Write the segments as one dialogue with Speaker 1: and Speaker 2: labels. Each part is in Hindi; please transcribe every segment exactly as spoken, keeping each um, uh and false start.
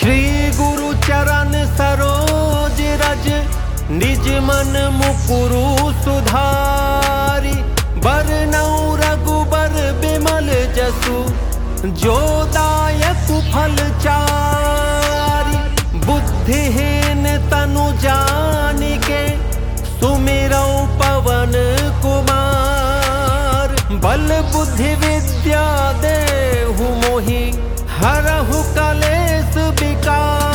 Speaker 1: श्री गुरु चरण सरोज रज, निज मन मुकुरु सुधारी। बरनउँ रघुबर बिमल जसु, जो दायक फल चारि। बुद्धिहीन तनु जानिके, सुमिरौं पवन कुमार। बल बुद्धि विद्या देहु मोहि, हरहु कलेश विकार।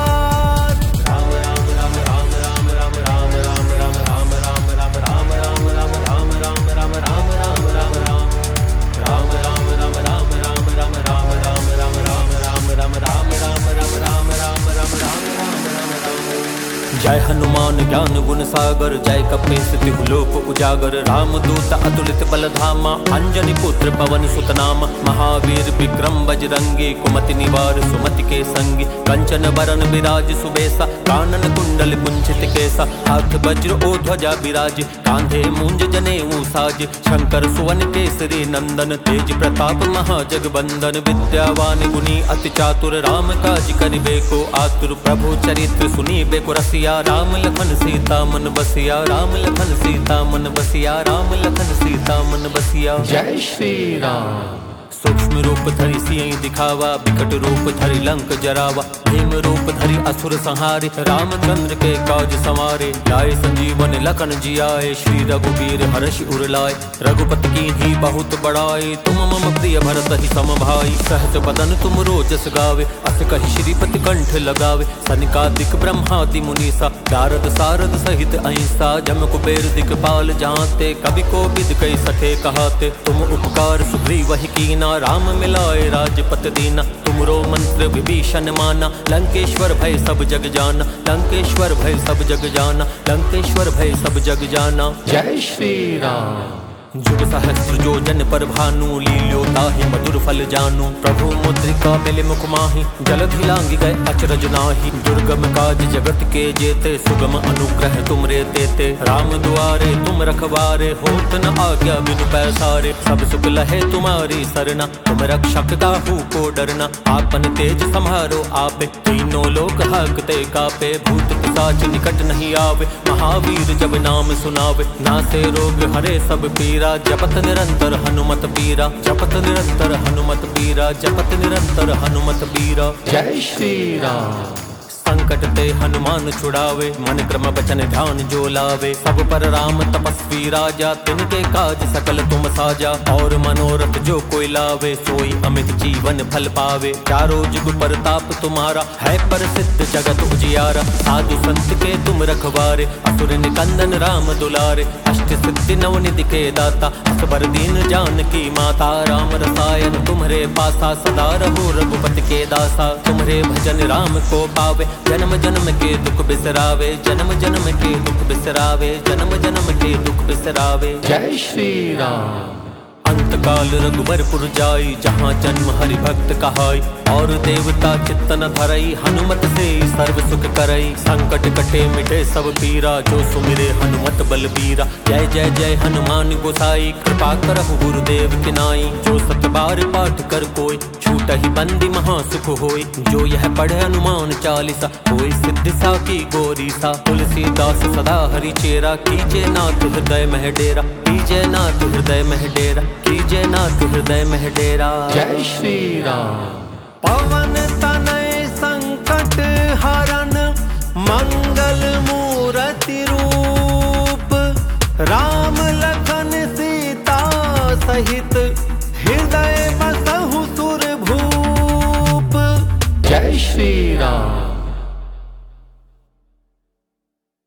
Speaker 1: जय हनुमान ज्ञान गुण सागर, जय कपीस तिहु लोक उजागर। राम दूत अतुलित बल धामा, अंजनी पुत्र पवन सुत नामा। महावीर विक्रम बजरंगी, कुमति निवार सुमति के संगी। कंचन बरन विराज सुबेसा, कानन कुंडल कुंचित केसा। हाथ वज्र ओ ध्वजा विराज, कांधे मूंज जनेऊ साज। शंकर सुवन केसरी नंदन, तेज प्रताप महाजगबंदन। विद्यावान गुणी अति चातुर, राम काज करिबे को आतुर। प्रभु चरित्र सुनीबे को रसिया, राम लखन सीता मन बसिया। राम लखन सीता मन बसिया, राम लखन सीता मन बसिया। जय श्री राम। सूक्ष्म रूप धरि सियहि दिखावा, विकट रूप धरि लंक जरावा। भीम रूप धरि असुर संहारे, रामचंद्र के काज संवारे। लाए संजीवन लखन जियाए, श्री रघुबीर हर्षि उर लाए। रघुपति कीन्ही बहुत बड़ाई, तुम मम प्रिय भरत ही सम भाई। सहस बदन तुम रोजस गावे, अस कहि श्रीपति कंठ लगावे। सनकादिक ब्रह्मादि मुनीसा, नारद सारद सहित अहिंसा। जम कुबेर दिक्पाल जाते, कवि कोविद कहि सके कहाते। तुम उपकार सुग्रीव ही कीना, राम मिलाए राजपत दीना। तुमरो मंत्र विभीषण माना, लंकेश्वर भय सब जग जाना। लंकेश्वर भय सब जग जाना, लंकेश्वर भय सब जग जाना। जय श्री राम। जुग सहस्त्र जो जन पर भानु, लील्यो ताहि मधुर फल जानु। प्रभु मुद्रिका मिले मुख माहि, जलधि लांघि गए अचरज नाहि। दुर्गम काज जगत के जेते, सुगम अनुग्रह तुमरे तेते। राम दुआरे तुम रखवारे, होत न आज्ञा बिनु पैसारे। सब सुख लहे तुम्हारी सरना, तुम रक्षक काहू को डरना। आपन तेज सम्हारो आपे, तीनों लोक हाकते कापे। भूत पिशाच निकट नहीं आवे, महावीर जब नाम सुनावे। नासे रोग हरे सब पीरा, जपत निरंतर हनुमत बीरा। जपत निरंतर हनुमत बीरा, जपत निरंतर हनुमत बीरा। जय श्री राम। संकट ते हनुमान छुड़ावे, मन क्रम वचन ध्यान जो लावे। सब पर राम तपस्वी राजा, तिनके काज सकल तुम साजा। और मनोरथ जो कोई लावे, सोई अमित जीवन फल पावे। चारों जुग परताप तुम्हारा, है प्रसिद्ध जगत उजियारा। साधु संत के तुम रखवारे, असुर निकंदन राम दुलारे। अष्ट सिद्धि नवनिधि के दाता, असबर दीन जानकी माता। राम रसायन तुम्हारे पासा, सदा रहो रघुपति के दासा। तुम्हारे भजन राम को पावे, जन्म जन्म के दुख बिसरावे। जन्म जन्म के दुख बिसरावे, जन्म जन्म के दुख बिसरावे। जय श्री राम। अंत काल रघुबरपुर जाई, जहाँ जन्म हरि भक्त कहाई। और देवता चित्तन धरई, हनुमत से सर्व सुख करई। संकट कटे मिटे सब पीरा, जो सुमिरे हनुमत बलबीरा। जय जय जय हनुमान गोसाई, कृपा करहु गुरुदेव की नाई। जो सत बार पाठ कर कोई, छूटहि बंदी महा सुख होई। जो यह पढ़े हनुमान चालीसा, होई सिद्धि साकी गोरीसा। तुलसीदास सदा हरि चेरा, कीजे नाथ हृदय मह डेरा। कीजे नाथ हृदय मह डेरा, कीजे नाथ हृदय मह डेरा। जय श्री राम। पवन तनय संकट हरन, मंगल मूरति रूप। राम लखन सीता सहित, हृदय बसहु सुर भूप। जय श्री